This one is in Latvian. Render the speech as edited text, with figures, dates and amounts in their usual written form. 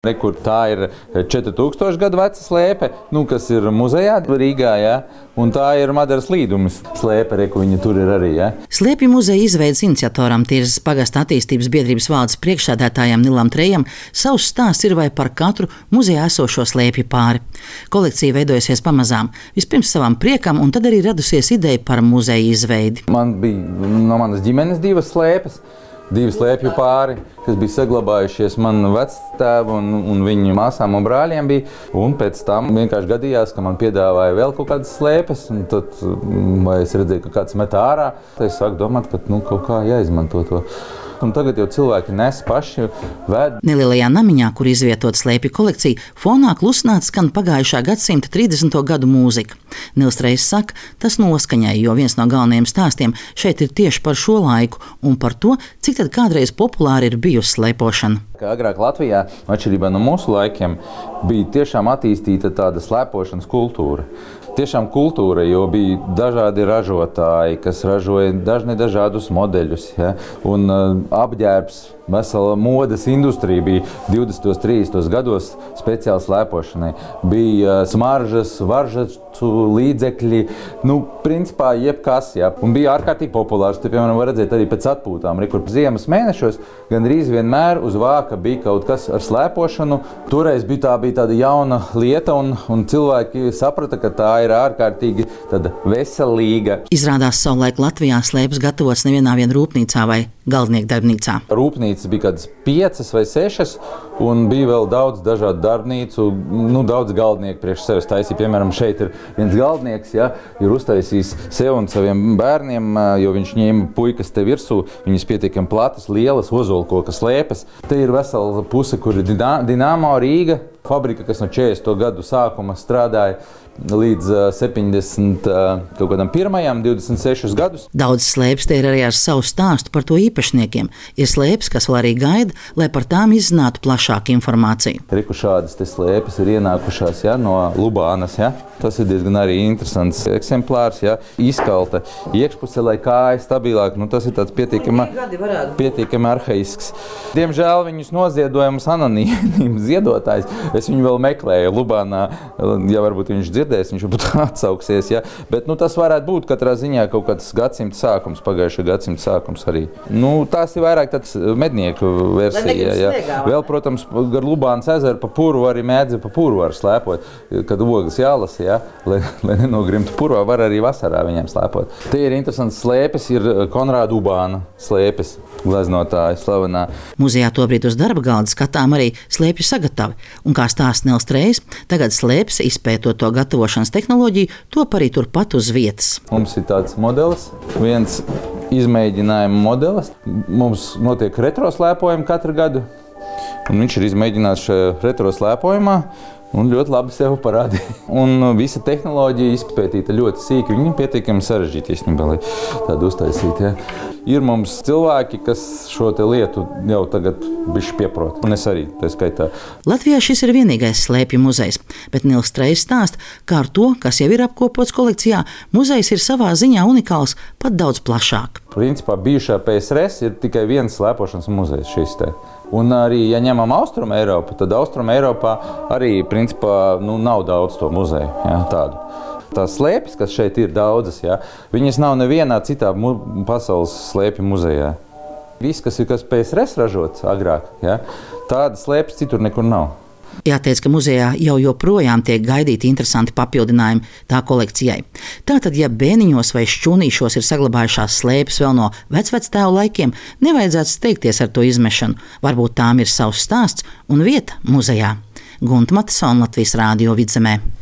Kur tā ir 4000 gadu veca slēpe, kas ir muzejā Rīgā, ja? Un tā ir Madaras līdumas slēpe, viņa tur ir arī. Ja? Slēpju muzeja izveides iniciatoram, Tirzas pagasta attīstības biedrības valdes priekšsēdētājam Nilam Trejam, savs stāsts ir vai par katru muzejā esošo slēpju pāri. Kolekcija veidojusies pamazām, vispirms savam priekam, un tad arī radusies ideja par muzeja izveidi. Man bija no manas ģimenes divas slēpes. Divi slēpju pāri, kas bija saglabājušies man vectēvu un viņu māsām un brāļiem bija. Un pēc tam vienkārši gadījās, ka man piedāvāja vēl kaut kādas slēpes. Un tad, vai es redzēju, ka kāds met ārā, tad es sāku domāt, ka kaut kā jāizmanto to. Un tagad jau cilvēki nes paši ved. Nelielajā namiņā, kur izvietot slēpju kolekcija, fonā klusināti skan pagājušā gadsimta 30. gadu mūzika. Nils Trejs saka, tas noskaņai, jo viens no galvenajiem stāstiem šeit ir tieši par šo laiku un par to, cik tad kādreiz populāri ir bijusi slēpošana. Agrāk Latvijā, atšķirībā no mūsu laikiem, bija tiešām attīstīta tāda slēpošanas kultūra. Tiešām kultūra, jo bija dažādi ražotāji, kas ražoja dažādus modeļus. Ja? Un apģērbs, vesela modes industrija bija 20. un 30. gados speciāli slēpošanai. Bija smaržas, varžaču līdzekļi, principā jebkas. Ja? Un bija ārkārtīgi populārs. Te, piemēram, var redzēt arī pēc atpūtām. Kur ziemas mēnešos gandrīz vienmēr uz vāka bija kaut kas ar slēpošanu. Toreiz bija tāda jauna lieta un cilvēki saprata, ka tā ir ārkārtīgi veselīga. Izrādās savulaik Latvijā slēpes gatavots nevienā vien rūpnīcā vai galvnieku darbnīcā. Rūpnīcas bija kādas 5 vai 6, un bija vēl daudz dažādu darbnīcu, daudz galdnieku priekš sevis taisīja. Piemēram, šeit ir viens galdnieks, ja, ir uztaisījis sev un saviem bērniem, jo viņš ņēma puikas te virsū, viņas pietiekami platas, lielas ozolkoka slēpes. Te ir vesela puse, kur ir Dinamo Rīga, fabrika, kas no 40. gadu sākuma strādāja līdz 71. 26 gadus. Daudz slēpes te ir arī ar savu stāstu par to īpašniekiem. Ir slēpes, kas vēl arī gaida, lai par tām izzinātu plašāku informāciju. Šādas slēpes ir ienākušās no Lubānas. Ja? Tas ir diezgan arī interesants eksemplārs. Ja? Izkalta iekšpuse, lai kāja stabilāk. Tas ir tāds pietiekami arhaisks. Diemžēl viņus noziedojumus anonīms ziedotājs. Es viņu vēl meklēju Lubānā, ja varbūt viņš dzirdēs, viņš varbūt atsauksies. Ja? Bet tas varētu būt katrā ziņā kaut kāds gadsimta sākums, pagājušā gadsimta sākums arī. Tās ir vairāk tāds mednieku versija. Ja? Vēl, protams, gar Lubānas ezeru pa purvu arī mēdzi pa purvu var slēpot, kad ogas jālasa, ja? lai nenogrimtu purvā, var arī vasarā viņiem slēpot. Te ir interesants slēpes, ir Konrāda Ubāna slēpes, gleznotāja slavenā. Muzejā tobrīd uz darba galda skatām arī slēpju sagatavi. Un kā stāsta Nils Trejs, tagad slēpes, izpētot to gatavošanas tehnoloģiju, top arī turpat uz vietas. Mums ir tāds modelis, viens izmēģinājuma modelis. Mums notiek retroslēpojumi katru gadu. Un viņš ir izmēģināts šajā retroslēpojumā un ļoti labi sev parādīja. Un visa tehnoloģija izpētīta ļoti sīki. Viņi pietiekami sarežģīti īstenībā, lai tādu uztaisītu. Ja. Ir mums cilvēki, kas šo lietu jau tagad bišķi pieprot. Un es arī, tā skaitā. Latvijā šis ir vienīgais slēpju muzejs, bet Nils Trejs stāsta, kā ar to, kas jau ir apkopots kolekcijā, muzejs ir savā ziņā unikāls pat daudz plašāk. Principā bijušā PSRS ir tikai viens slēpošanas muzejs šis te. Un arī, ja ņemam Austrumu Eiropu, tad Austrumu Eiropā arī, principā, nav daudz to muzeju, ja, tādu. Tās slēpes, kas šeit ir daudzas, ja, viņas nav nevienā citā pasaules slēpju muzejā. Viss, kas ir PSRS ražots agrāk, ja, tādas slēpes citur nekur nav. Jāteic, ka muzejā jau joprojām tiek gaidīti interesanti papildinājumi tā kolekcijai. Tātad, ja bēniņos vai šķūnīšos ir saglabājušās slēpes vēl no vecvectēvu laikiem, nevajadzētu steigties ar to izmešanu. Varbūt tām ir savs stāsts un vieta muzejā. Gunta Matisona, Latvijas Rādio Vidzemē.